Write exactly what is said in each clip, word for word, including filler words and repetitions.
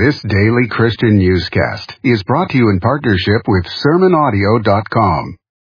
This daily Christian newscast is brought to you in partnership with sermon audio dot com.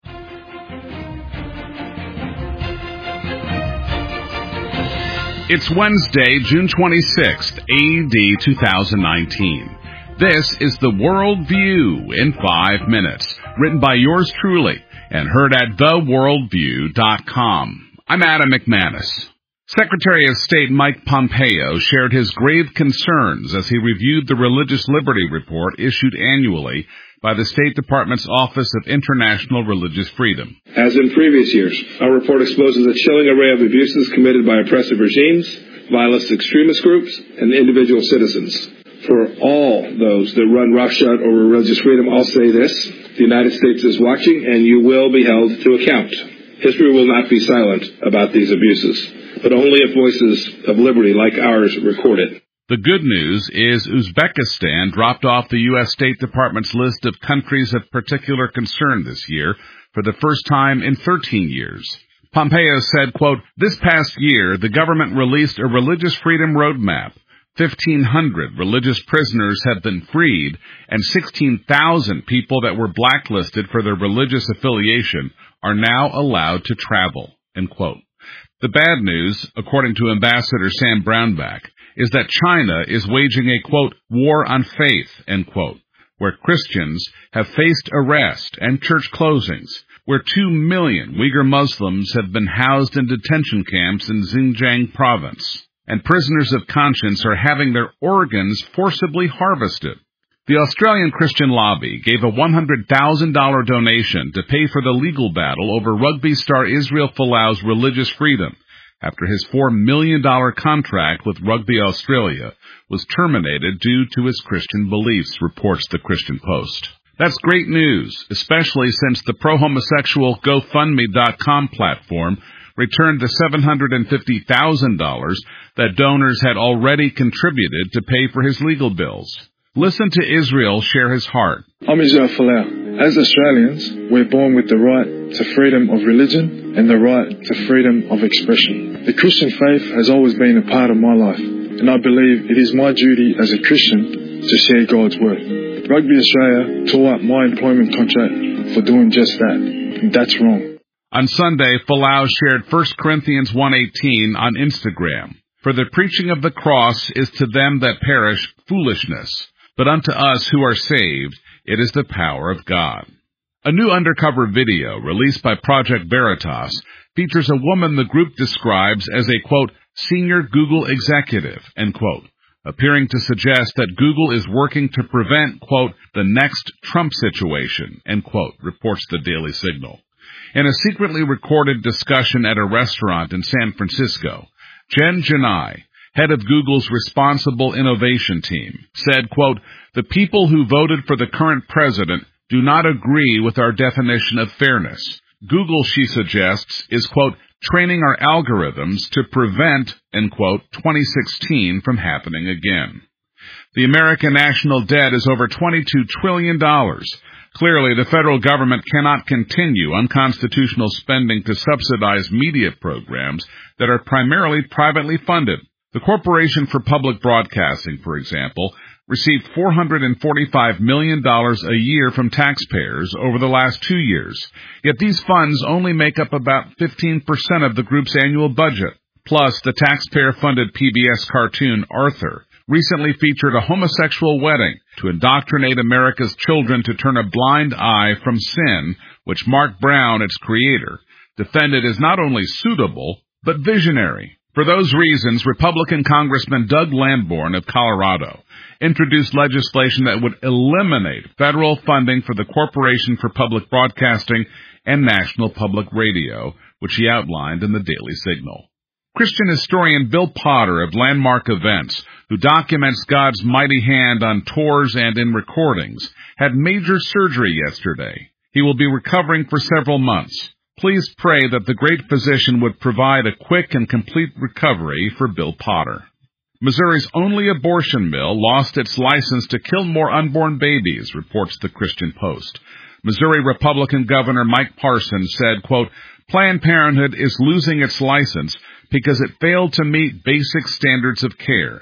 It's Wednesday, June twenty-sixth, A D two thousand nineteen. This is The World View in five minutes, written by yours truly and heard at the world view dot com. I'm Adam McManus. Secretary of State Mike Pompeo shared his grave concerns as he reviewed the Religious Liberty Report issued annually by the State Department's Office of International Religious Freedom. As in previous years, our report exposes a chilling array of abuses committed by oppressive regimes, violent extremist groups, and individual citizens. For all those that run roughshod over religious freedom, I'll say this: the United States is watching, and you will be held to account. History will not be silent about these abuses, but only if voices of liberty like ours record it. The good news is Uzbekistan dropped off the U S State Department's list of countries of particular concern this year for the first time in thirteen years. Pompeo said, quote, "This past year, the government released a religious freedom roadmap. fifteen hundred religious prisoners have been freed, and sixteen thousand people that were blacklisted for their religious affiliation are now allowed to travel," end quote. The bad news, according to Ambassador Sam Brownback, is that China is waging a, quote, war on faith, end quote, where Christians have faced arrest and church closings, where two million Uyghur Muslims have been housed in detention camps in Xinjiang province, and prisoners of conscience are having their organs forcibly harvested. The Australian Christian Lobby gave a one hundred thousand dollars donation to pay for the legal battle over rugby star Israel Folau's religious freedom after his four million dollars contract with Rugby Australia was terminated due to his Christian beliefs, reports the Christian Post. That's great news, especially since the pro-homosexual GoFundMe dot com platform returned the seven hundred fifty thousand dollars that donors had already contributed to pay for his legal bills. Listen to Israel share his heart. I'm Israel Folau. As Australians, we're born with the right to freedom of religion and the right to freedom of expression. The Christian faith has always been a part of my life, and I believe it is my duty as a Christian to share God's word. Rugby Australia tore up my employment contract for doing just that, and that's wrong. On Sunday, Folau shared First Corinthians one eighteen on Instagram. "For the preaching of the cross is to them that perish foolishness, but unto us who are saved, it is the power of God." A new undercover video released by Project Veritas features a woman the group describes as a, quote, senior Google executive, end quote, appearing to suggest that Google is working to prevent, quote, the next Trump situation, end quote, reports the Daily Signal. In a secretly recorded discussion at a restaurant in San Francisco, Jen Janai, head of Google's responsible innovation team, said, quote, "The people who voted for the current president do not agree with our definition of fairness. Google," she suggests, is, quote, "training our algorithms to prevent," end quote, twenty sixteen from happening again. The American national debt is over twenty-two trillion dollars. Clearly, the federal government cannot continue unconstitutional spending to subsidize media programs that are primarily privately funded. The Corporation for Public Broadcasting, for example, received four hundred forty-five million dollars a year from taxpayers over the last two years. Yet these funds only make up about fifteen percent of the group's annual budget. Plus, the taxpayer-funded P B S cartoon Arthur recently featured a homosexual wedding to indoctrinate America's children to turn a blind eye from sin, which Mark Brown, its creator, defended as not only suitable, but visionary. For those reasons, Republican Congressman Doug Lamborn of Colorado introduced legislation that would eliminate federal funding for the Corporation for Public Broadcasting and National Public Radio, which he outlined in the Daily Signal. Christian historian Bill Potter of Landmark Events, who documents God's mighty hand on tours and in recordings, had major surgery yesterday. He will be recovering for several months. Please pray that the great physician would provide a quick and complete recovery for Bill Potter. Missouri's only abortion mill lost its license to kill more unborn babies, reports the Christian Post. Missouri Republican Governor Mike Parson said, quote, "Planned Parenthood is losing its license because it failed to meet basic standards of care.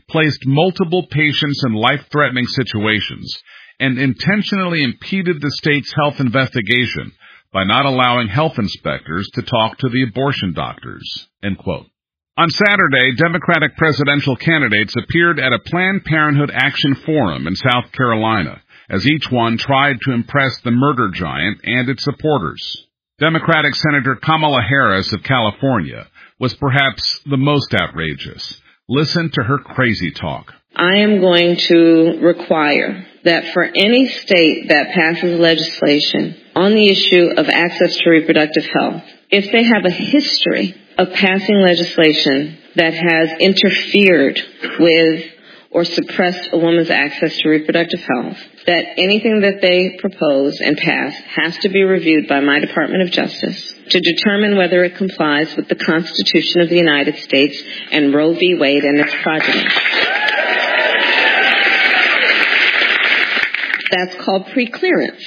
placed multiple patients in life-threatening situations, and intentionally impeded the state's health investigation by not allowing health inspectors to talk to the abortion doctors." End quote. On Saturday, Democratic presidential candidates appeared at a Planned Parenthood Action Forum in South Carolina, as each one tried to impress the murder giant and its supporters. Democratic Senator Kamala Harris of California was perhaps the most outrageous. Listen to her crazy talk. "I am going to require that for any state that passes legislation on the issue of access to reproductive health, if they have a history of passing legislation that has interfered with or suppressed a woman's access to reproductive health, that anything that they propose and pass has to be reviewed by my Department of Justice to determine whether it complies with the Constitution of the United States and Roe v. Wade and its progeny." That's called preclearance.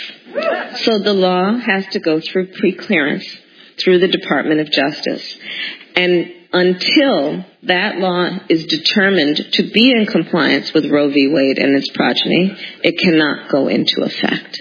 So the law has to go through preclearance through the Department of Justice. And until that law is determined to be in compliance with Roe v. Wade and its progeny, it cannot go into effect.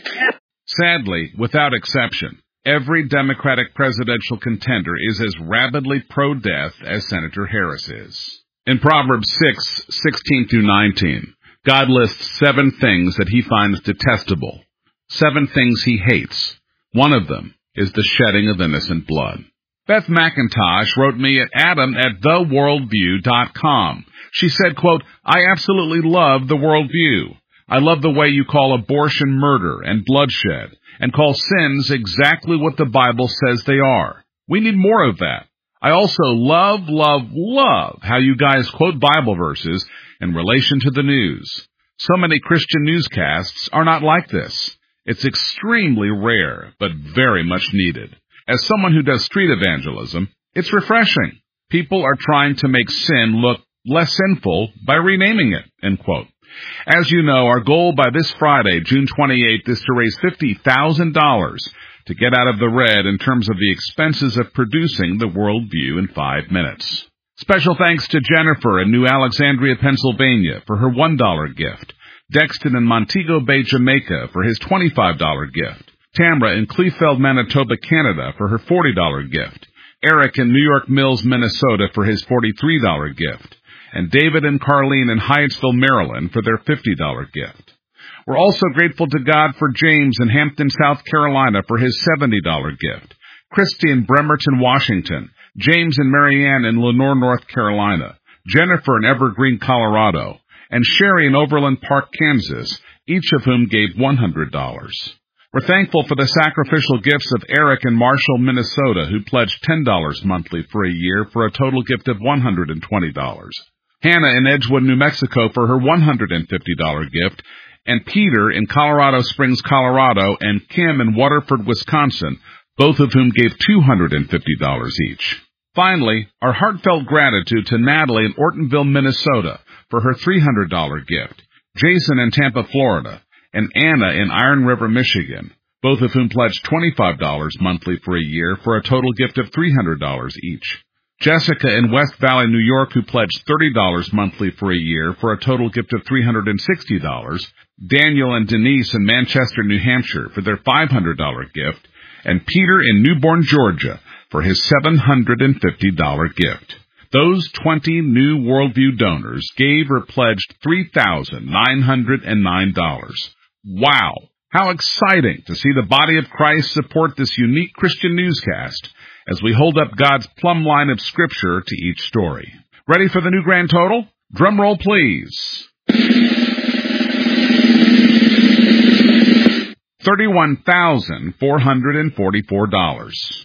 Sadly, without exception, every Democratic presidential contender is as rabidly pro-death as Senator Harris is. In Proverbs six, sixteen through nineteen, God lists seven things that he finds detestable, seven things he hates. One of them is the shedding of innocent blood. Beth McIntosh wrote me at adam at the worldview dot com. She said, quote, "I absolutely love the Worldview. I love the way you call abortion murder and bloodshed and call sins exactly what the Bible says they are. We need more of that. I also love, love, love how you guys quote Bible verses in relation to the news. So many Christian newscasts are not like this. It's extremely rare, but very much needed. As someone who does street evangelism, it's refreshing. People are trying to make sin look less sinful by renaming it," end quote. As you know, our goal by this Friday, June twenty-eighth, is to raise fifty thousand dollars to get out of the red in terms of the expenses of producing the Worldview in five minutes. Special thanks to Jennifer in New Alexandria, Pennsylvania for her one dollar gift, Dexton in Montego Bay, Jamaica for his twenty-five dollar gift, Tamra in Kleefeld, Manitoba, Canada for her forty dollar gift, Eric in New York Mills, Minnesota for his forty-three dollar gift, and David and Carlene in Hyattsville, Maryland for their fifty dollar gift. We're also grateful to God for James in Hampton, South Carolina for his seventy dollar gift, Christy in Bremerton, Washington, James and Marianne in Lenore, North Carolina, Jennifer in Evergreen, Colorado, and Sherry in Overland Park, Kansas, each of whom gave one hundred dollars. We're thankful for the sacrificial gifts of Eric in Marshall, Minnesota, who pledged ten dollars monthly for a year for a total gift of one hundred twenty dollars. Hannah in Edgewood, New Mexico for her one hundred fifty dollar gift, and Peter in Colorado Springs, Colorado, and Kim in Waterford, Wisconsin, both of whom gave two hundred fifty dollars each. Finally, our heartfelt gratitude to Natalie in Ortonville, Minnesota for her three hundred dollar gift, Jason in Tampa, Florida, and Anna in Iron River, Michigan, both of whom pledged twenty-five dollars monthly for a year for a total gift of three hundred dollars each. Jessica in West Valley, New York, who pledged thirty dollars monthly for a year for a total gift of three hundred sixty dollars, Daniel and Denise in Manchester, New Hampshire for their five hundred dollar gift, and Peter in Newborn, Georgia for his seven hundred fifty dollar gift. Those twenty new Worldview donors gave or pledged three thousand nine hundred nine dollars. Wow! How exciting to see the body of Christ support this unique Christian newscast as we hold up God's plumb line of Scripture to each story. Ready for the new grand total? Drum roll, please. thirty-one thousand four hundred forty-four dollars.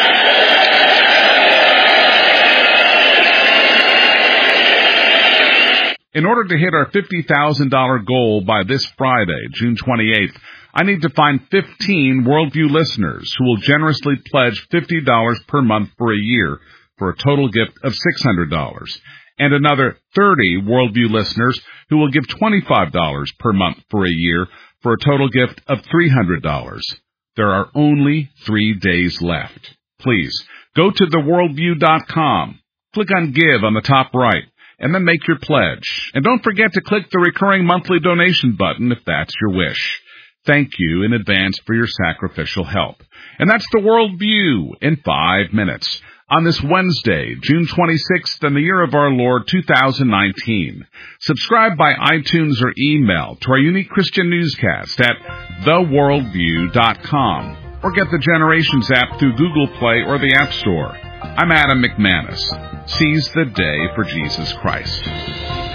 In order to hit our fifty thousand dollar goal by this Friday, June twenty-eighth, I need to find fifteen Worldview listeners who will generously pledge fifty dollars per month for a year for a total gift of six hundred dollars, and another thirty Worldview listeners who will give twenty-five dollars per month for a year for a total gift of three hundred dollars. There are only three days left. Please, go to the worldview dot com, click on Give on the top right, and then make your pledge. And don't forget to click the recurring monthly donation button if that's your wish. Thank you in advance for your sacrificial help. And that's the Worldview in five minutes on this Wednesday, June twenty-sixth, in the year of our Lord, two thousand nineteen. Subscribe by iTunes or email to our unique Christian newscast at the worldview dot com, or get the Generations app through Google Play or the App Store. I'm Adam McManus. Seize the day for Jesus Christ.